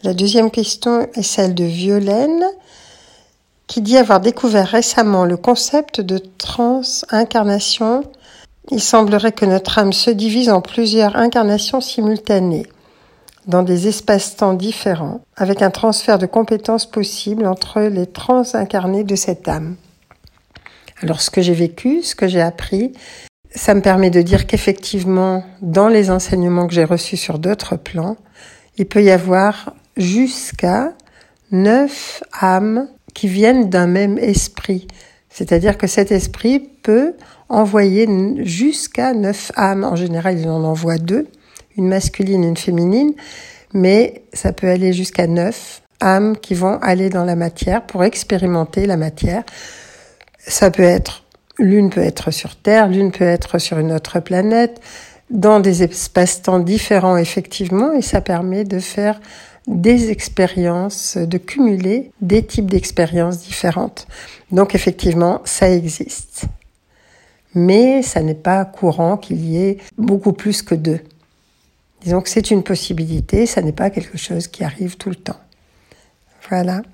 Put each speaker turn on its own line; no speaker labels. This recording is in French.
La deuxième question est celle de Violaine, qui dit avoir découvert récemment le concept de transincarnation. Il semblerait que notre âme se divise en plusieurs incarnations simultanées, dans des espaces-temps différents, avec un transfert de compétences possible entre les transincarnés de cette âme. Alors, ce que j'ai vécu, ce que j'ai appris, ça me permet de dire qu'effectivement, dans les enseignements que j'ai reçus sur d'autres plans, il peut y avoir jusqu'à 9 âmes qui viennent d'un même esprit. C'est-à-dire que cet esprit peut envoyer jusqu'à 9 âmes. En général, il en envoie 2, une masculine et une féminine, mais ça peut aller jusqu'à 9 âmes qui vont aller dans la matière pour expérimenter la matière. L'une peut être sur Terre, l'une peut être sur une autre planète, dans des espaces-temps différents effectivement, et ça permet de faire des expériences, de cumuler des types d'expériences différentes. Donc effectivement, ça existe. Mais ça n'est pas courant qu'il y ait beaucoup plus que 2. Disons que c'est une possibilité, ça n'est pas quelque chose qui arrive tout le temps. Voilà.